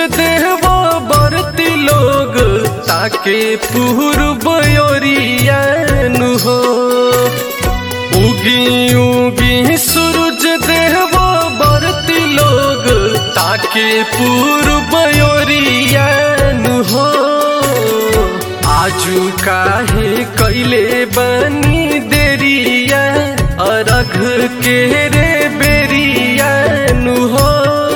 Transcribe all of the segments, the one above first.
देव बरती लोग ताके पूर्व ओरियानु हो। उगी उगी सूरज देव बरती लोग ताके पूर्व ओरियानु हो। आजू काहे कैले बनी देरिया अरघ के रे बेरियानु हो।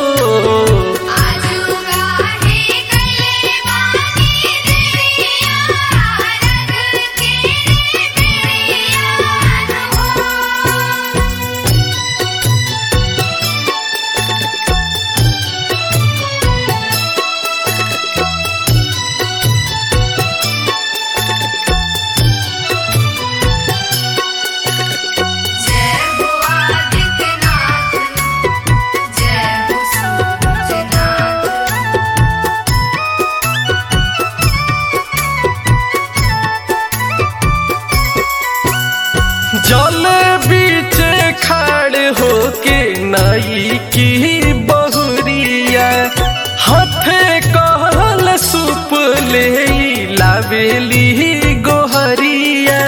जल बीचे खाड़ होके नाई की बहुरिया हाथे कहल सूप ले लावेली गोहरिया।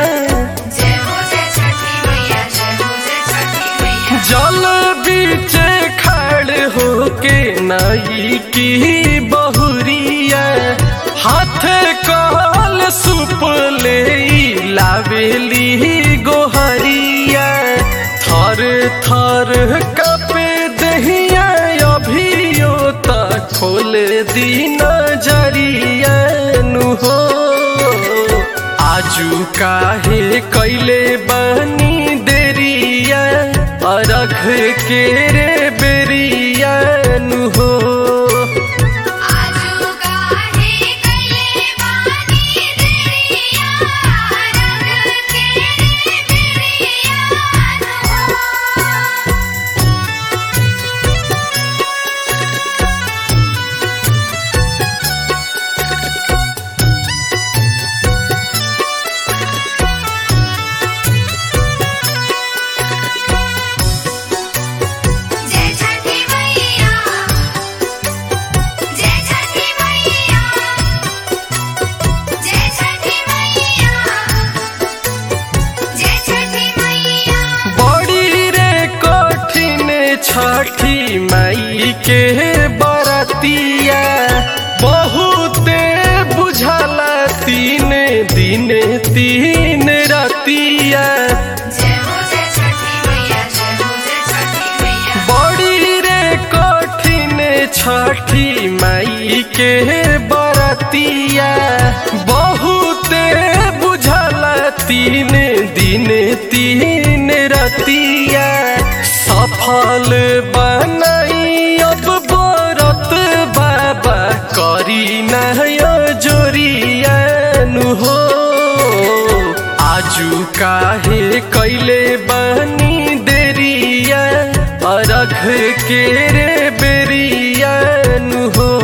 जल बीचे खाड़ होके नाई की बहुरिया हाथे कहल सूप ले लावेली गोहरिया। थर थर कपे दहिया अभियो त खोल दी नजरिया नु हो। आजू काहे कैले बनी देरिया अरघ के रे बेरिया नु हो। छठी माई के बरतिया बहुते बुझाला तीन दिन तीन रतिया। बड़ी रे कठिन छठी माई के बरतिया बहुते बुझाला तीन दिन तीन रतिया। सफल बनाई अब बरत बाबा करी नया जोरियानु हो। आजू काहे कैले बनी देरिया अरघ के रे बेरियानु हो।